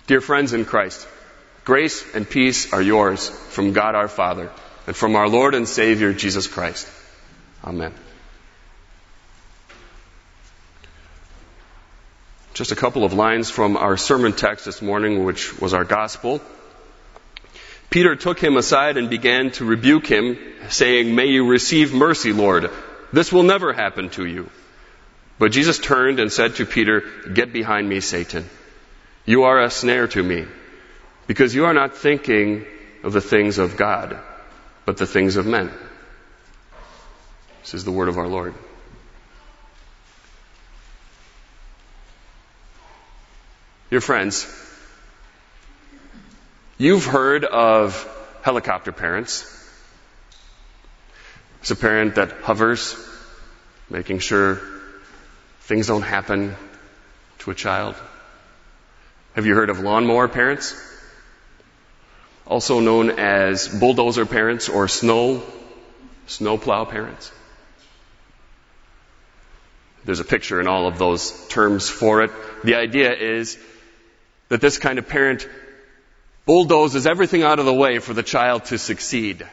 Dear friends in Christ, grace and peace are yours from God our Father and from our Lord and Savior Jesus Christ. Amen. Just a couple of lines from our sermon text this morning, which was our gospel. Peter took him aside and began to rebuke him, saying, "May you receive mercy, Lord. This will never happen to you." But Jesus turned and said to Peter, "Get behind me, Satan. You are a snare to me, because you are not thinking of the things of God, but the things of men." This is the word of our Lord. Dear friends, you've heard of helicopter parents. It's a parent that hovers, making sure things don't happen to a child. Have you heard of lawnmower parents? Also known as bulldozer parents or snowplow parents. There's a picture in all of those terms for it. The idea is that this kind of parent bulldozes everything out of the way for the child to succeed.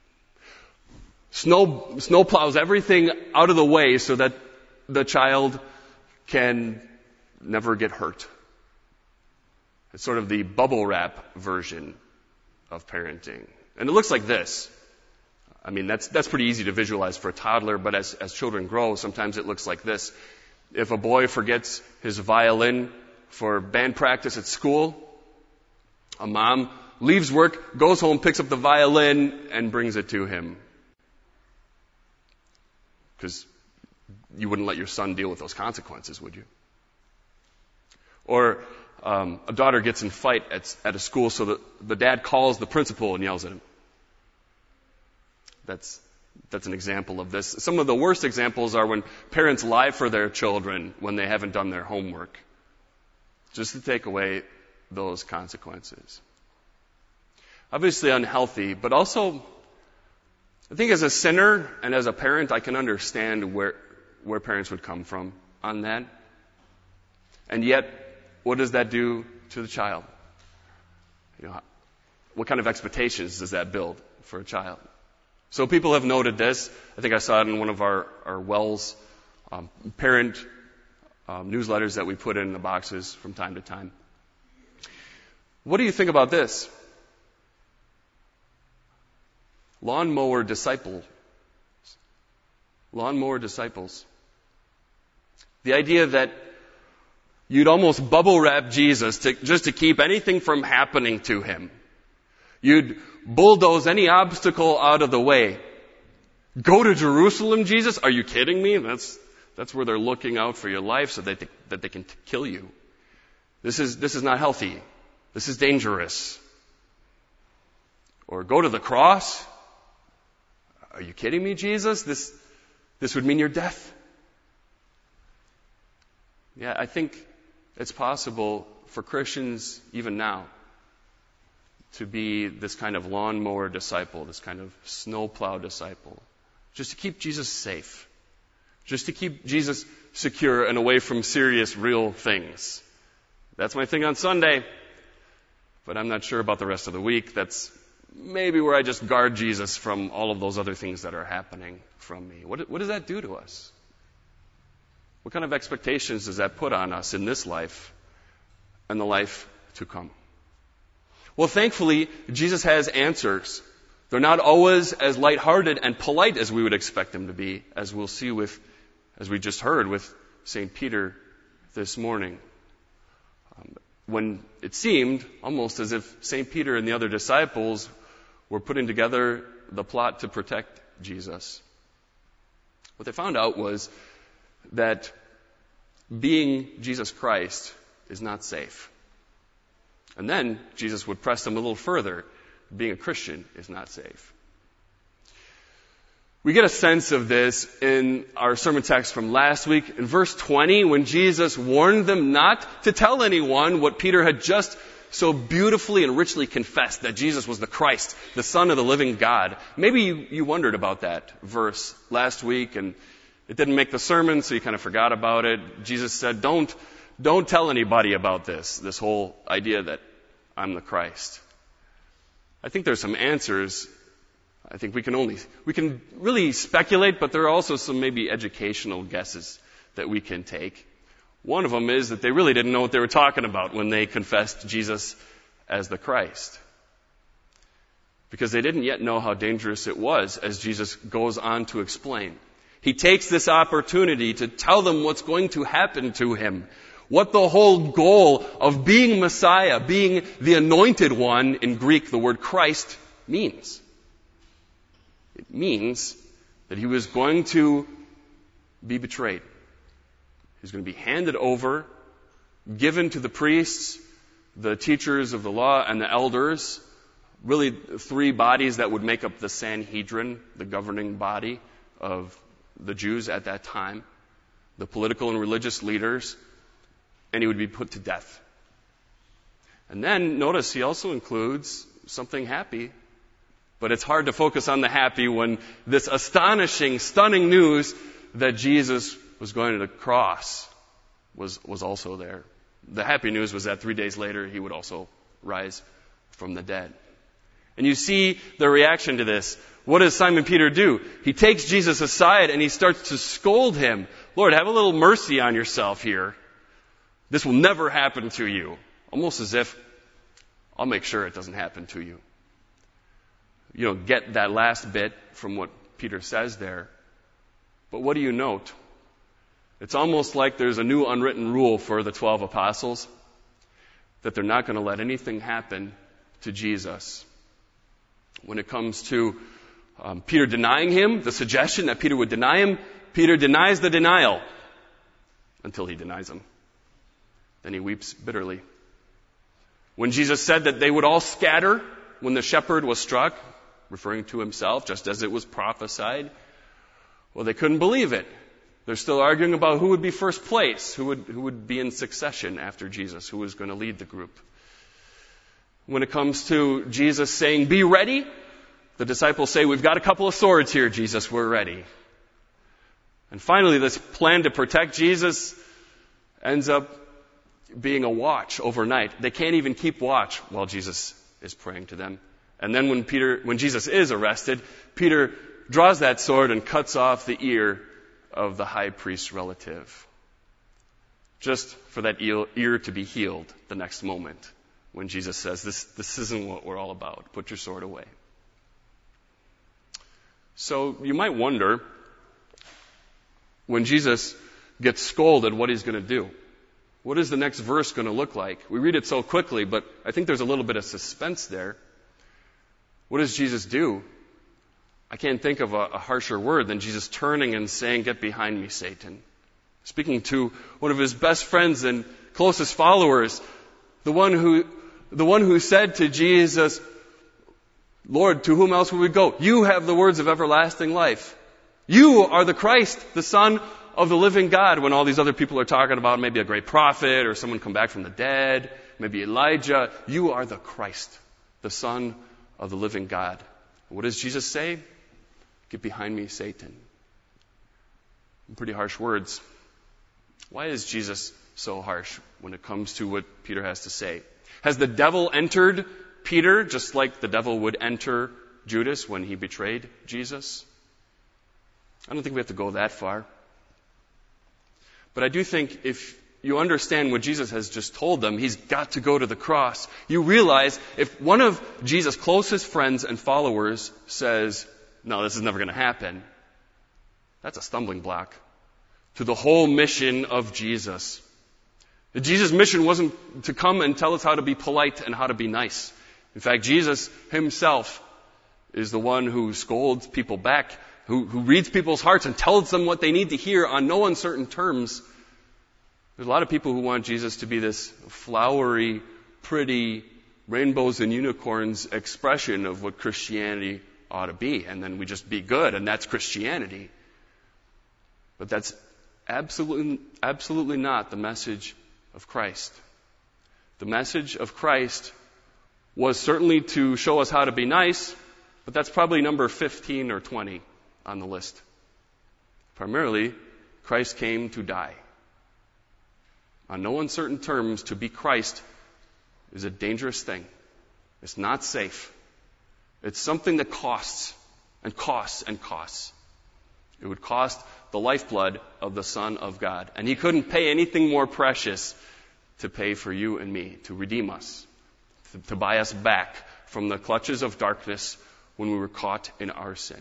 Snow plows everything out of the way so that the child can never get hurt. It's sort of the bubble wrap version of parenting. And it looks like this. I mean, that's pretty easy to visualize for a toddler, but as children grow, sometimes it looks like this. If a boy forgets his violin for band practice at school, a mom leaves work, goes home, picks up the violin, and brings it to him. Because you wouldn't let your son deal with those consequences, would you? Or a daughter gets in a fight at a school, so that the dad calls the principal and yells at him. That's an example of this. Some of the worst examples are when parents lie for their children when they haven't done their homework, just to take away those consequences. Obviously unhealthy, but also, I think as a sinner and as a parent, I can understand where parents would come from on that. And yet, what does that do to the child? What kind of expectations does that build for a child? So people have noted this. I think I saw it in one of our Wells parent newsletters that we put in the boxes from time to time. What do you think about this? Lawnmower disciples. The idea that you'd almost bubble wrap Jesus just to keep anything from happening to him. You'd bulldoze any obstacle out of the way. Go to Jerusalem, Jesus? Are you kidding me? That's where they're looking out for your life so that they can kill you. This is not healthy. This is dangerous. Or go to the cross? Are you kidding me, Jesus? This would mean your death. Yeah, I think it's possible for Christians even now to be this kind of lawnmower disciple, this kind of snowplow disciple, just to keep Jesus safe, just to keep Jesus secure and away from serious, real things. That's my thing on Sunday, but I'm not sure about the rest of the week. That's maybe where I just guard Jesus from all of those other things that are happening from me. What does that do to us? What kind of expectations does that put on us in this life and the life to come? Well, thankfully, Jesus has answers. They're not always as lighthearted and polite as we would expect them to be, as we'll see as we just heard with St. Peter this morning. When it seemed almost as if St. Peter and the other disciples were putting together the plot to protect Jesus. What they found out was that being Jesus Christ is not safe. And then Jesus would press them a little further. Being a Christian is not safe. We get a sense of this in our sermon text from last week. In verse 20, when Jesus warned them not to tell anyone what Peter had just so beautifully and richly confessed, that Jesus was the Christ, the Son of the living God. Maybe you wondered about that verse last week, and it didn't make the sermon, so you kind of forgot about it. Jesus said, don't Don't tell anybody about this whole idea that I'm the Christ. I think there's some answers. I think we can really speculate, but there are also some maybe educational guesses that we can take. One of them is that they really didn't know what they were talking about when they confessed Jesus as the Christ. Because they didn't yet know how dangerous it was, as Jesus goes on to explain. He takes this opportunity to tell them what's going to happen to him, what the whole goal of being Messiah, being the anointed one, in Greek the word Christ, means. It means that he was going to be betrayed. He's going to be handed over, given to the priests, the teachers of the law, and the elders, really three bodies that would make up the Sanhedrin, the governing body of the Jews at that time, the political and religious leaders, and he would be put to death. And then, notice, he also includes something happy, but it's hard to focus on the happy when this astonishing, stunning news that Jesus was going to the cross was also there. The happy news was that 3 days later he would also rise from the dead. And you see the reaction to this. What does Simon Peter do? He takes Jesus aside and he starts to scold him. Lord, have a little mercy on yourself here. This will never happen to you. Almost as if, I'll make sure it doesn't happen to you. You don't get that last bit from what Peter says there. But what do you note? It's almost like there's a new unwritten rule for the 12 apostles, that they're not going to let anything happen to Jesus. When it comes to Peter denying him, the suggestion that Peter would deny him, Peter denies the denial until he denies him. Then he weeps bitterly. When Jesus said that they would all scatter when the shepherd was struck, referring to himself, just as it was prophesied, well, they couldn't believe it. They're still arguing about who would be first place, who would be in succession after Jesus, who was going to lead the group. When it comes to Jesus saying, be ready, the disciples say, we've got a couple of swords here, Jesus, we're ready. And finally, this plan to protect Jesus ends up being a watch overnight. They can't even keep watch while Jesus is praying to them. And then when Jesus is arrested, Peter draws that sword and cuts off the ear of the high priest's relative, just for that ear to be healed the next moment when Jesus says, this isn't what we're all about. Put your sword away. So you might wonder, when Jesus gets scolded, what he's going to do. What is the next verse going to look like? We read it so quickly, but I think there's a little bit of suspense there. What does Jesus do? I can't think of a harsher word than Jesus turning and saying, get behind me, Satan. Speaking to one of his best friends and closest followers, the one who said to Jesus, Lord, to whom else will we go? You have the words of everlasting life. You are the Christ, the Son of the living God, when all these other people are talking about maybe a great prophet or someone come back from the dead, maybe Elijah. You are the Christ, the Son of the living God. What does Jesus say? Get behind me, Satan. Pretty harsh words. Why is Jesus so harsh when it comes to what Peter has to say? Has the devil entered Peter just like the devil would enter Judas when he betrayed Jesus? I don't think we have to go that far. But I do think if you understand what Jesus has just told them, he's got to go to the cross. You realize if one of Jesus' closest friends and followers says, no, this is never going to happen, that's a stumbling block to the whole mission of Jesus. Jesus' mission wasn't to come and tell us how to be polite and how to be nice. In fact, Jesus himself is the one who scolds people back, who reads people's hearts and tells them what they need to hear on no uncertain terms. There's a lot of people who want Jesus to be this flowery, pretty, rainbows and unicorns expression of what Christianity ought to be, and then we just be good, and that's Christianity. But that's absolutely not the message of Christ. The message of Christ was certainly to show us how to be nice, but that's probably number 15 or 20 on the list. Primarily, Christ came to die. on no uncertain terms, to be Christ is a dangerous thing. It's not safe. It's something that costs and costs and costs. It would cost the lifeblood of the Son of God. And He couldn't pay anything more precious to pay for you and me, to redeem us, to buy us back from the clutches of darkness when we were caught in our sin.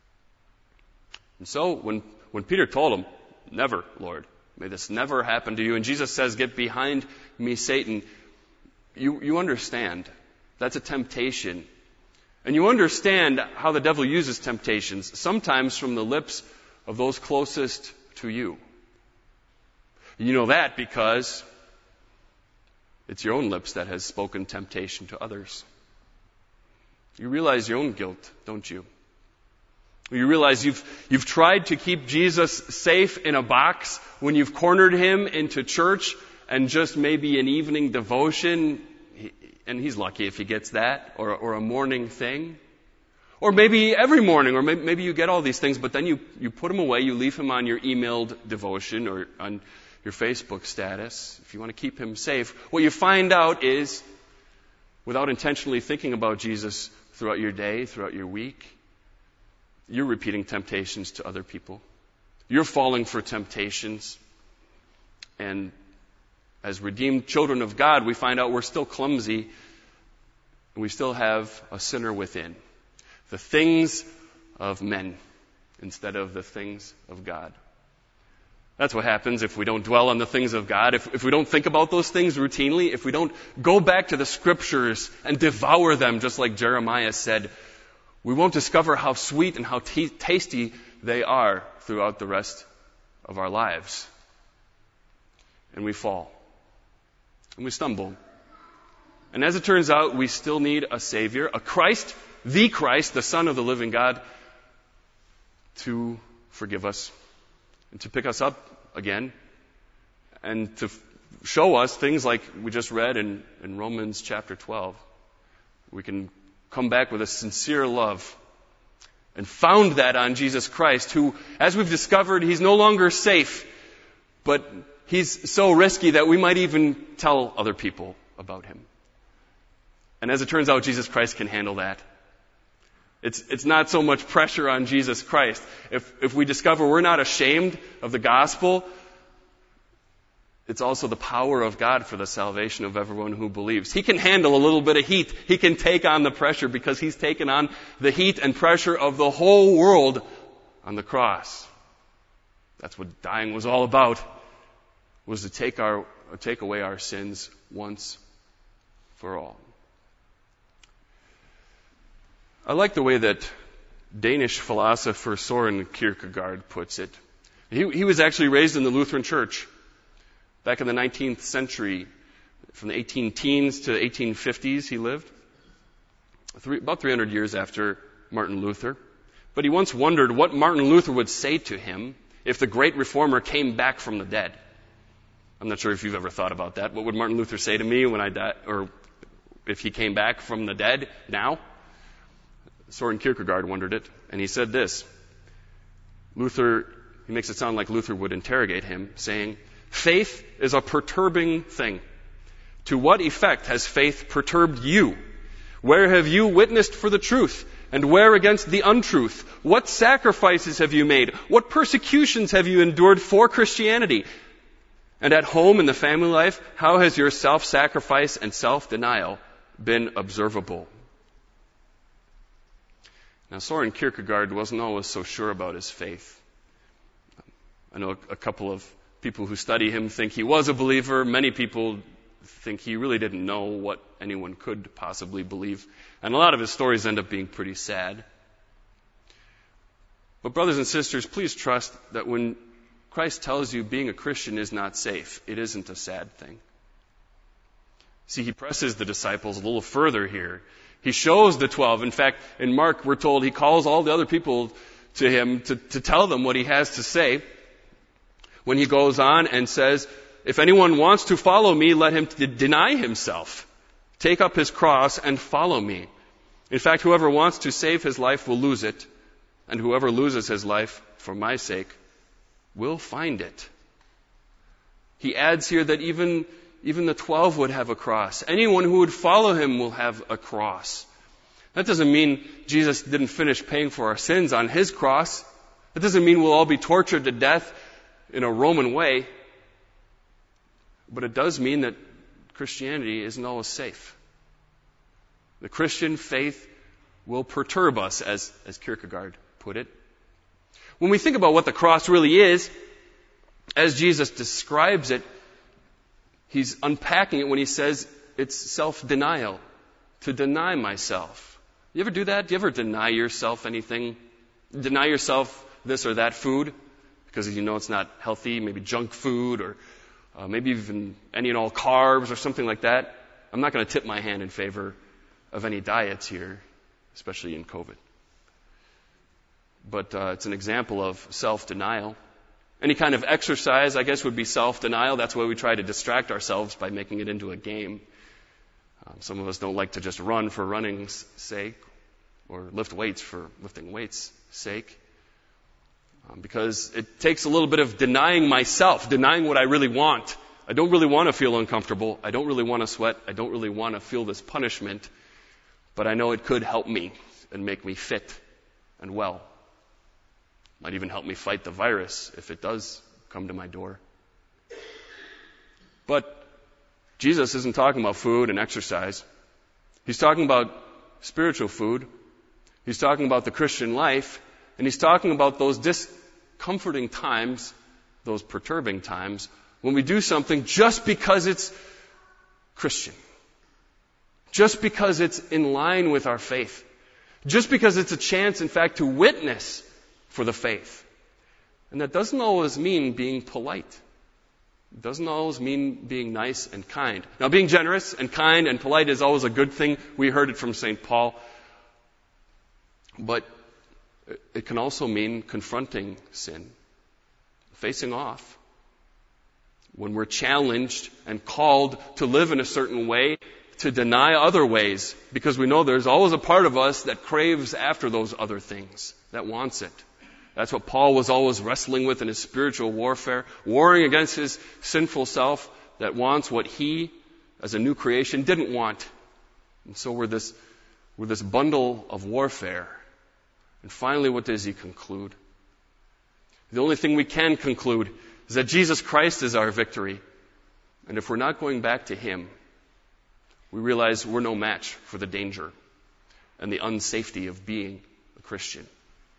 And so when Peter told him, "Never, Lord, may this never happen to you," and Jesus says, "Get behind me, Satan," you understand that's a temptation. And you understand how the devil uses temptations, sometimes from the lips of those closest to you. You know that because it's your own lips that has spoken temptation to others. You realize your own guilt, don't you? You realize you've tried to keep Jesus safe in a box when you've cornered Him into church and just maybe an evening devotion, and He's lucky if He gets that, or a morning thing. Or maybe every morning, or maybe you get all these things, but then you put Him away, you leave Him on your emailed devotion or on your Facebook status, if you want to keep Him safe. What you find out is, without intentionally thinking about Jesus throughout your day, throughout your week, you're repeating temptations to other people. You're falling for temptations. And as redeemed children of God, we find out we're still clumsy, and we still have a sinner within. The things of men instead of the things of God. That's what happens if we don't dwell on the things of God, if we don't think about those things routinely, if we don't go back to the Scriptures and devour them, just like Jeremiah said, we won't discover how sweet and how tasty they are throughout the rest of our lives. And we fall. And we stumble. And as it turns out, we still need a Savior, a Christ, the Son of the living God, to forgive us and to pick us up again and to show us things like we just read in Romans chapter 12. We can come back with a sincere love and found that on Jesus Christ, who, as we've discovered, He's no longer safe, but He's so risky that we might even tell other people about Him. And as it turns out, Jesus Christ can handle that. It's not so much pressure on Jesus Christ. If we discover we're not ashamed of the gospel, it's also the power of God for the salvation of everyone who believes. He can handle a little bit of heat. He can take on the pressure because He's taken on the heat and pressure of the whole world on the cross. That's what dying was all about, was to take away our sins once for all. I like the way that Danish philosopher Søren Kierkegaard puts it. He was actually raised in the Lutheran Church back in the 19th century. From the 18-teens to 1850s he lived, about 300 years after Martin Luther. But he once wondered what Martin Luther would say to him if the great reformer came back from the dead. I'm not sure if you've ever thought about that. What would Martin Luther say to me when I die, or if he came back from the dead now? Søren Kierkegaard wondered it, and he said this. He makes it sound like Luther would interrogate him, saying, "Faith is a perturbing thing. To what effect has faith perturbed you? Where have you witnessed for the truth, and where against the untruth? What sacrifices have you made? What persecutions have you endured for Christianity? And at home in the family life, how has your self-sacrifice and self-denial been observable?" Now, Søren Kierkegaard wasn't always so sure about his faith. I know a couple of people who study him think he was a believer. Many people think he really didn't know what anyone could possibly believe. And a lot of his stories end up being pretty sad. But brothers and sisters, please trust that when Christ tells you being a Christian is not safe, it isn't a sad thing. See, He presses the disciples a little further here. He shows the 12. In fact, in Mark, we're told He calls all the other people to Him to tell them what He has to say. When He goes on and says, "If anyone wants to follow me, let him deny himself, take up his cross, and follow me. In fact, whoever wants to save his life will lose it, and whoever loses his life for my sake will find it." He adds here that even the 12 would have a cross. Anyone who would follow him will have a cross. That doesn't mean Jesus didn't finish paying for our sins on his cross. That doesn't mean we'll all be tortured to death in a Roman way. But it does mean that Christianity isn't always safe. The Christian faith will perturb us, as Kierkegaard put it. When we think about what the cross really is, as Jesus describes it, he's unpacking it when he says it's self-denial, to deny myself. You ever do that? Do you ever deny yourself anything? Deny yourself this or that food because you know it's not healthy, maybe junk food or maybe even any and all carbs or something like that. I'm not going to tip my hand in favor of any diets here, especially in COVID. But it's an example of self-denial. Any kind of exercise, I guess, would be self-denial. That's why we try to distract ourselves by making it into a game. Some of us don't like to just run for running's sake or lift weights for lifting weights' sake. Because it takes a little bit of denying myself, denying what I really want. I don't really want to feel uncomfortable. I don't really want to sweat. I don't really want to feel this punishment. But I know it could help me and make me fit and well. Might even help me fight the virus if it does come to my door. But Jesus isn't talking about food and exercise. He's talking about spiritual food. He's talking about the Christian life. And he's talking about those discomforting times, those perturbing times, when we do something just because it's Christian. Just because it's in line with our faith. Just because it's a chance, in fact, to witness for the faith. And that doesn't always mean being polite. It doesn't always mean being nice and kind. Now, being generous and kind and polite is always a good thing. We heard it from St. Paul. But it can also mean confronting sin, facing off. When we're challenged and called to live in a certain way, to deny other ways, because we know there's always a part of us that craves after those other things, that wants it. That's what Paul was always wrestling with in his spiritual warfare, warring against his sinful self that wants what he, as a new creation, didn't want. And so we're this bundle of warfare. And finally, what does he conclude? The only thing we can conclude is that Jesus Christ is our victory. And if we're not going back to him, we realize we're no match for the danger and the unsafety of being a Christian.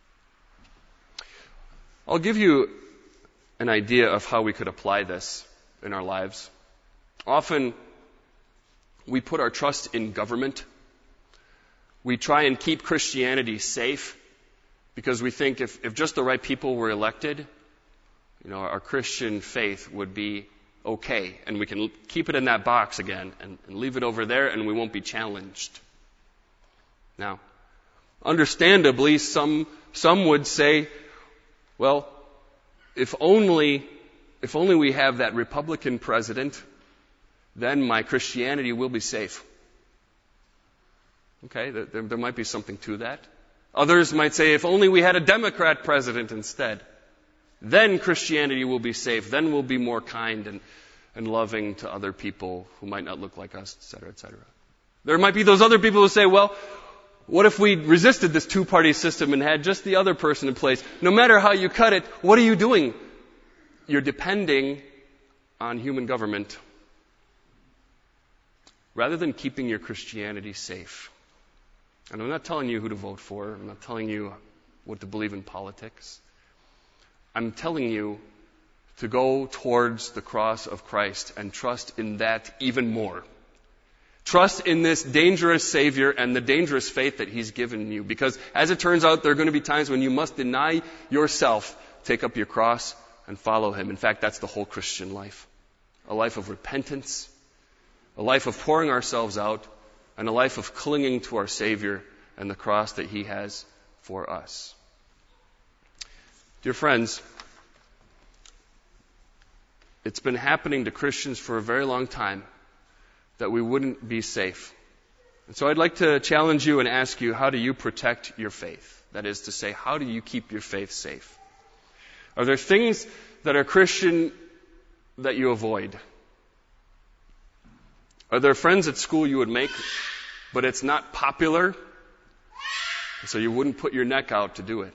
I'll give you an idea of how we could apply this in our lives. Often, we put our trust in government. We try and keep Christianity safe because we think if just the right people were elected, our Christian faith would be okay, and we can keep it in that box again and leave it over there, and we won't be challenged. Now, understandably, some would say, well, if only we have that Republican president, then my Christianity will be safe. Okay, there might be something to that. Others might say, if only we had a Democrat president instead, then Christianity will be safe. Then we'll be more kind and loving to other people who might not look like us, et cetera, et cetera. There might be those other people who say, well, what if we resisted this two-party system and had just the other person in place? No matter how you cut it, what are you doing? You're depending on human government rather than keeping your Christianity safe. And I'm not telling you who to vote for. I'm not telling you what to believe in politics. I'm telling you to go towards the cross of Christ and trust in that even more. Trust in this dangerous Savior and the dangerous faith that He's given you. Because as it turns out, there are going to be times when you must deny yourself, take up your cross, and follow Him. In fact, that's the whole Christian life. A life of repentance, a life of pouring ourselves out, and a life of clinging to our Savior and the cross that He has for us. Dear friends, it's been happening to Christians for a very long time that we wouldn't be safe. And so I'd like to challenge you and ask you, how do you protect your faith? That is to say, how do you keep your faith safe? Are there things that are Christian that you avoid? Are there friends at school you would make, but it's not popular, so you wouldn't put your neck out to do it?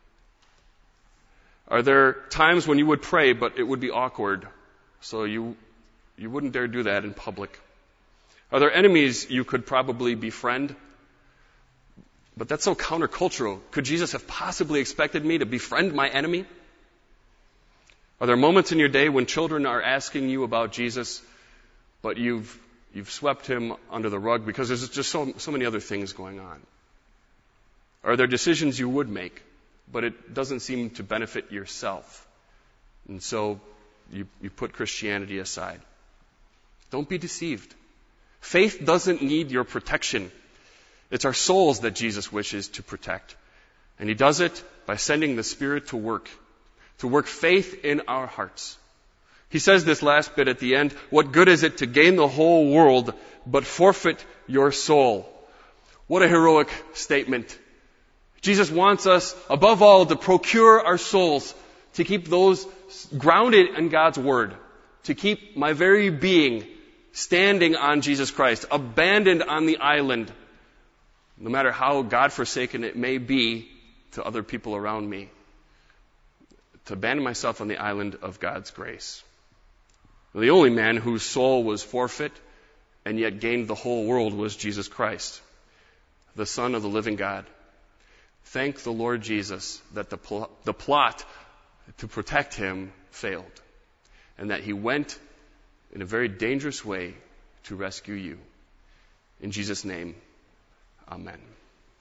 Are there times when you would pray, but it would be awkward, so you wouldn't dare do that in public? Are there enemies you could probably befriend? But that's so countercultural. Could Jesus have possibly expected me to befriend my enemy? Are there moments in your day when children are asking you about Jesus, but you've swept him under the rug because there's just so many other things going on? Are there decisions you would make, but it doesn't seem to benefit yourself, and so you put Christianity aside? Don't be deceived. Faith doesn't need your protection. It's our souls that Jesus wishes to protect. And he does it by sending the Spirit to work faith in our hearts. He says this last bit at the end, what good is it to gain the whole world but forfeit your soul? What a heroic statement. Jesus wants us, above all, to procure our souls, to keep those grounded in God's Word, to keep my very being standing on Jesus Christ, abandoned on the island, no matter how God-forsaken it may be to other people around me, to abandon myself on the island of God's grace. The only man whose soul was forfeit and yet gained the whole world was Jesus Christ, the Son of the living God. Thank the Lord Jesus that the plot to protect him failed, and that he went in a very dangerous way to rescue you. In Jesus' name, amen.